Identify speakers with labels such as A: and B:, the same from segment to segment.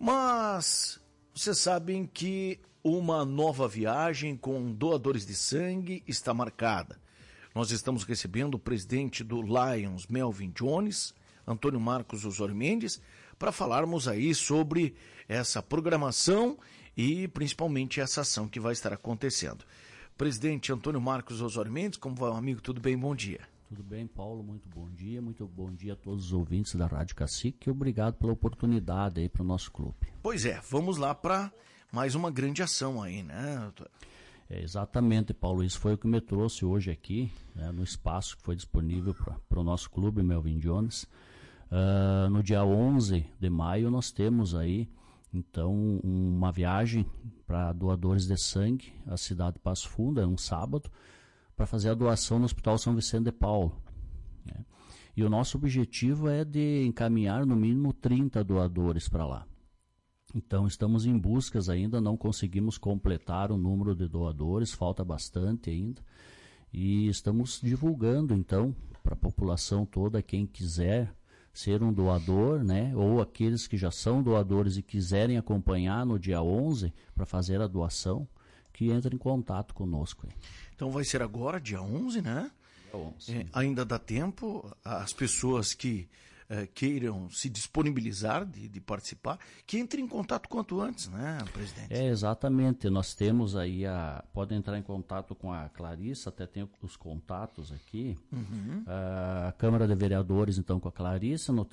A: Mas vocês sabem que uma nova viagem com doadores de sangue está marcada. Nós estamos recebendo o presidente do Lions, Melvin Jones, Antônio Marcos Osório Mendes, para falarmos aí sobre essa programação e principalmente essa ação que vai estar acontecendo. Presidente Antônio Marcos Osório Mendes, como vai, amigo? Tudo bem? Bom dia.
B: Tudo bem, Paulo? Muito bom dia a todos os ouvintes da Rádio Cacique e obrigado pela oportunidade aí para o nosso clube.
A: Pois é, vamos lá para mais uma grande ação aí, né, doutor?
B: Exatamente, Paulo, isso foi o que me trouxe hoje aqui, né, no espaço que foi disponível para o nosso clube, Melvin Jones. No dia 11 de maio nós temos aí, então, uma viagem para doadores de sangue à cidade de Passo Fundo, é um sábado, para fazer a doação no Hospital São Vicente de Paulo. Né? E o nosso objetivo é de encaminhar no mínimo 30 doadores para lá. Então estamos em buscas ainda, não conseguimos completar o número de doadores, falta bastante ainda. E estamos divulgando então para a população toda, quem quiser ser um doador, né, ou aqueles que já são doadores e quiserem acompanhar no dia 11 para fazer a doação, que entre em contato conosco.
A: Então vai ser agora, dia 11, né?
B: Dia 11.
A: Ainda dá tempo, as pessoas que queiram se disponibilizar de participar, que entrem em contato quanto antes, né, presidente?
B: Exatamente, nós temos aí pode entrar em contato com a Clarissa, até tem os contatos aqui, a Câmara de Vereadores então com a Clarissa no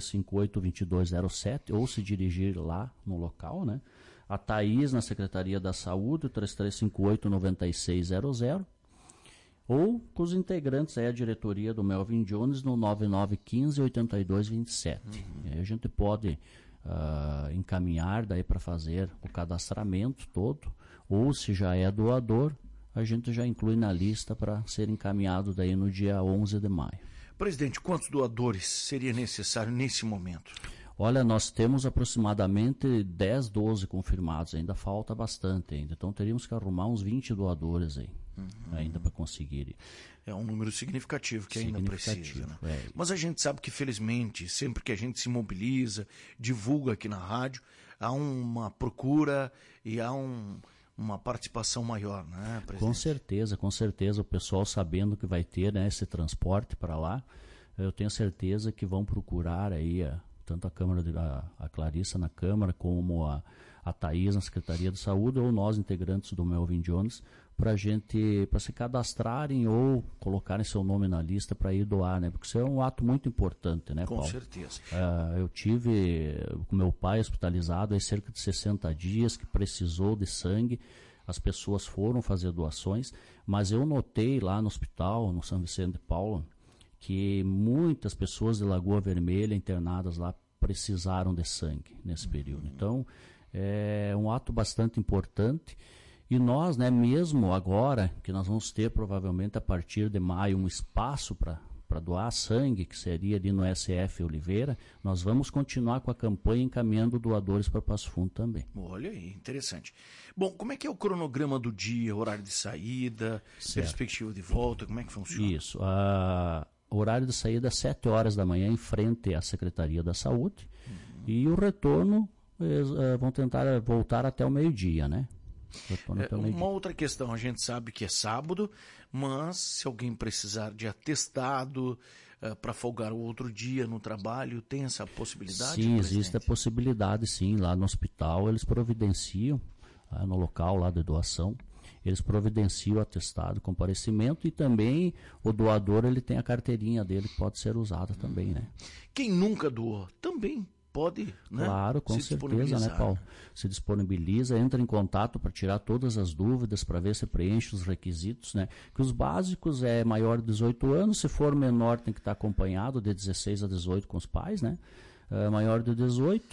B: 3358-2207, ou se dirigir lá no local, né? A Thaís na Secretaria da Saúde, 3358-9600, ou com os integrantes aí, a diretoria do Melvin Jones no 9915-8227. Aí a gente pode encaminhar daí para fazer o cadastramento todo, ou se já é doador, a gente já inclui na lista para ser encaminhado daí no dia 11 de maio.
A: Presidente, quantos doadores seria necessário nesse momento?
B: Olha, nós temos aproximadamente 10, 12 confirmados, ainda falta bastante ainda, então teríamos que arrumar uns 20 doadores aí, ainda para conseguir.
A: É um número significativo que ainda precisa, né? Mas a gente sabe que, felizmente, sempre que a gente se mobiliza, divulga aqui na rádio, há uma procura e há uma participação maior, né, presidente?
B: Com certeza, o pessoal sabendo que vai ter, né, esse transporte para lá, eu tenho certeza que vão procurar aí tanto a Câmara, a Clarissa na Câmara, como a Thaís na Secretaria de Saúde, ou nós, integrantes do Melvin Jones, para se cadastrarem ou colocarem seu nome na lista para ir doar, né? Porque isso é um ato muito importante, né, Paulo?
A: Com certeza.
B: Eu tive com meu pai hospitalizado há cerca de 60 dias, que precisou de sangue. As pessoas foram fazer doações, mas eu notei lá no hospital, no São Vicente de Paulo, que muitas pessoas de Lagoa Vermelha internadas lá precisaram de sangue nesse período. Então, é um ato bastante importante. E nós, né, mesmo agora, que nós vamos ter provavelmente a partir de maio um espaço para doar sangue, que seria ali no SF Oliveira, nós vamos continuar com a campanha encaminhando doadores para Passo Fundo também.
A: Olha aí, interessante. Bom, como é que é o cronograma do dia, horário de saída, perspectiva de volta, como é que funciona?
B: Isso, horário de saída às 7 horas da manhã em frente à Secretaria da Saúde, e o retorno vão tentar voltar até o meio-dia, né?
A: Uma outra questão, a gente sabe que é sábado, mas se alguém precisar de atestado para folgar o outro dia no trabalho, tem essa possibilidade?
B: Sim, existe a possibilidade, sim. Lá no hospital eles providenciam, no local lá de doação, eles providenciam o atestado, comparecimento, e também o doador ele tem a carteirinha dele que pode ser usada também, né?
A: Quem nunca doou também pode, né?
B: Claro, com certeza, né, Paulo? Se disponibiliza, entra em contato para tirar todas as dúvidas, para ver se preenche os requisitos, né? Que os básicos é maior de 18 anos, se for menor tem que estar acompanhado de 16 a 18 com os pais, né? Maior de 18,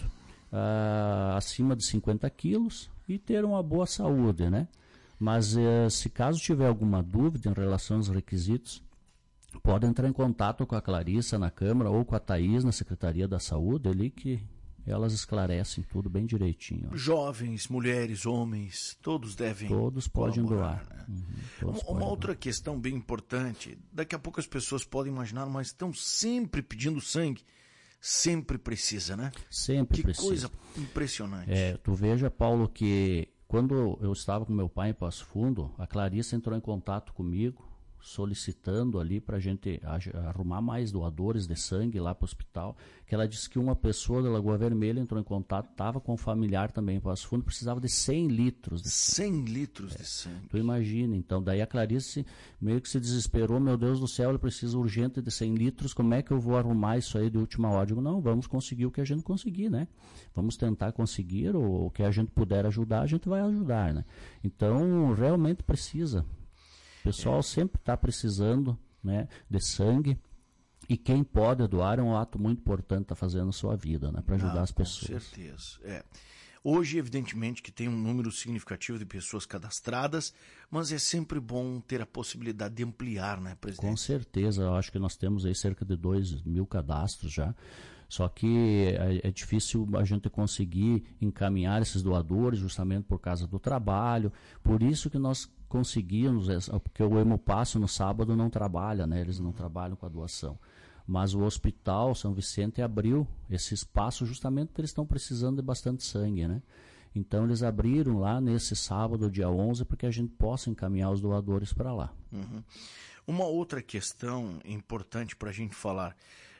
B: acima de 50 quilos e ter uma boa saúde, né? Mas se caso tiver alguma dúvida em relação aos requisitos, pode entrar em contato com a Clarissa na Câmara ou com a Thaís na Secretaria da Saúde, ali que elas esclarecem tudo bem direitinho.
A: Jovens, mulheres, homens, todos devem
B: Todos podem doar.
A: Né? Uma outra questão bem importante, daqui a pouco as pessoas podem imaginar, mas estão sempre pedindo sangue. sempre precisa, né?
B: Sempre precisa.
A: Que coisa impressionante.
B: Tu veja, Paulo, que quando eu estava com meu pai em Passo Fundo, a Clarissa entrou em contato comigo, solicitando ali para a gente arrumar mais doadores de sangue lá para o hospital, que ela disse que uma pessoa da Lagoa Vermelha entrou em contato, estava com um familiar também em Passo Fundo, precisava de 100 litros de sangue.
A: 100 litros de sangue.
B: Tu imagina, então, daí a Clarice meio que se desesperou, meu Deus do céu, ele precisa urgente de 100 litros, como é que eu vou arrumar isso aí de última hora? Eu digo, não, vamos conseguir o que a gente conseguir, né? Vamos tentar conseguir, ou o que a gente puder ajudar, a gente vai ajudar, né? Então, realmente precisa. O pessoal sempre está precisando, né, de sangue, e quem pode doar é um ato muito importante que está fazendo na sua vida, né, para ajudar as pessoas.
A: Com certeza. Hoje, evidentemente, que tem um número significativo de pessoas cadastradas, mas é sempre bom ter a possibilidade de ampliar, né, presidente?
B: Com certeza, eu acho que nós temos aí cerca de 2.000 cadastros já. Só que é difícil a gente conseguir encaminhar esses doadores justamente por causa do trabalho. Por isso que nós conseguimos, porque o Hemopasso no sábado não trabalha, né? Eles não trabalham com a doação. Mas o Hospital São Vicente abriu esse espaço justamente porque eles estão precisando de bastante sangue, né? Então eles abriram lá nesse sábado, dia 11, para que a gente possa encaminhar os doadores para lá.
A: Uhum. Uma outra questão importante para a gente falar,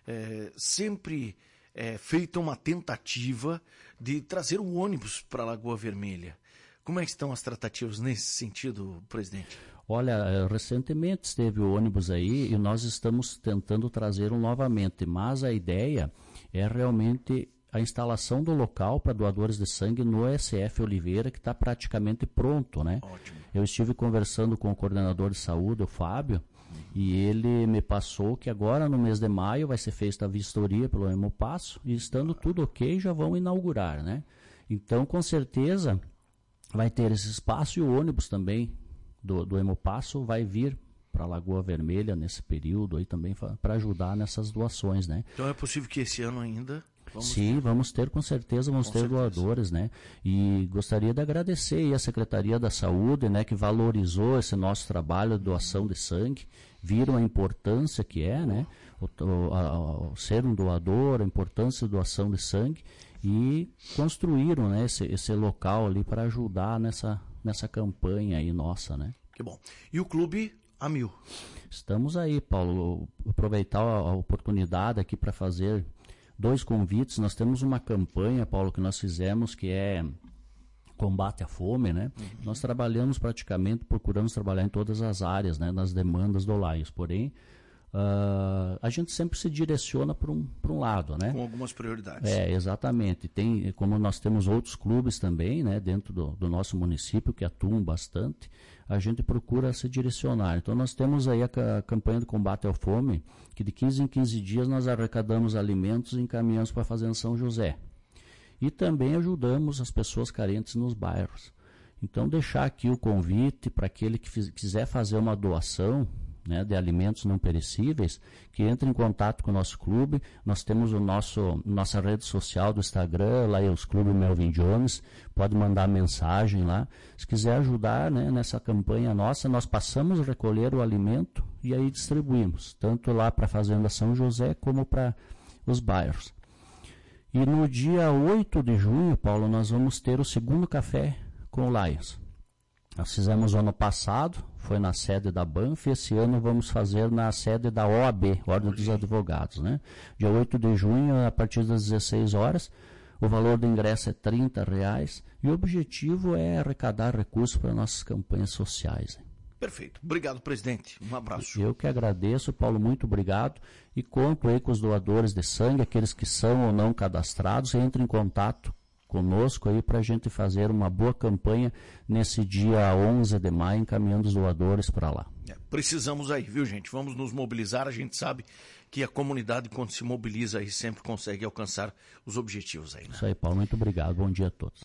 A: sempre é feita uma tentativa de trazer um ônibus para a Lagoa Vermelha. Como é que estão as tratativas nesse sentido, presidente?
B: Olha, recentemente esteve o ônibus aí e nós estamos tentando trazê-lo novamente, mas a ideia é realmente a instalação do local para doadores de sangue no SF Oliveira, que está praticamente pronto, né?
A: Ótimo.
B: Eu estive conversando com o coordenador de saúde, o Fábio, e ele me passou que agora no mês de maio vai ser feita a vistoria pelo Hemopasso e estando tudo ok já vão inaugurar, né? Então com certeza vai ter esse espaço e o ônibus também do Hemopasso vai vir para a Lagoa Vermelha nesse período aí também para ajudar nessas doações, né?
A: Então é possível que esse ano ainda...
B: Sim, vamos ter, com certeza, vamos ter doadores, né? E gostaria de agradecer aí a Secretaria da Saúde, né, que valorizou esse nosso trabalho de doação de sangue, viram a importância que é, né, ser um doador, a importância da doação de sangue e construíram, né, esse local ali para ajudar nessa campanha aí nossa, né?
A: Que bom. E o clube a 1000?
B: Estamos aí, Paulo, aproveitar a oportunidade aqui para fazer 2 convites. Nós temos uma campanha, Paulo, que nós fizemos, que é combate à fome, né? Uhum. Nós trabalhamos procuramos trabalhar em todas as áreas, né? Nas demandas do Lions. Porém, a gente sempre se direciona para um lado, né?
A: Com algumas prioridades.
B: Exatamente. Como nós temos outros clubes também, né? Dentro do nosso município que atuam bastante, a gente procura se direcionar. Então nós temos aí a campanha de combate à fome, que de 15 em 15 dias nós arrecadamos alimentos e encaminhamos para a Fazenda São José. E também ajudamos as pessoas carentes nos bairros. Então deixar aqui o convite para aquele que quiser fazer uma doação, né, de alimentos não perecíveis, que entre em contato com o nosso clube. Nós temos nossa rede social do Instagram, lá é os Clube Melvin Jones, pode mandar mensagem lá. Se quiser ajudar, né, nessa campanha nossa, nós passamos a recolher o alimento e aí distribuímos, tanto lá para a Fazenda São José como para os bairros. E no dia 8 de junho, Paulo, nós vamos ter o segundo café com o Lions. Nós fizemos ano passado, foi na sede da Banff, esse ano vamos fazer na sede da OAB, Ordem dos Advogados, né? Dia 8 de junho, a partir das 16 horas, o valor do ingresso é R$30 e o objetivo é arrecadar recursos para nossas campanhas sociais.
A: Perfeito. Obrigado, presidente. Um abraço.
B: Eu que agradeço, Paulo, muito obrigado. E conto aí com os doadores de sangue, aqueles que são ou não cadastrados, entrem em contato conosco aí para a gente fazer uma boa campanha nesse dia 11 de maio, encaminhando os doadores para lá.
A: Precisamos aí, viu, gente? Vamos nos mobilizar. A gente sabe que a comunidade, quando se mobiliza, aí sempre consegue alcançar os objetivos aí, né?
B: Isso aí, Paulo. Muito obrigado. Bom dia a todos.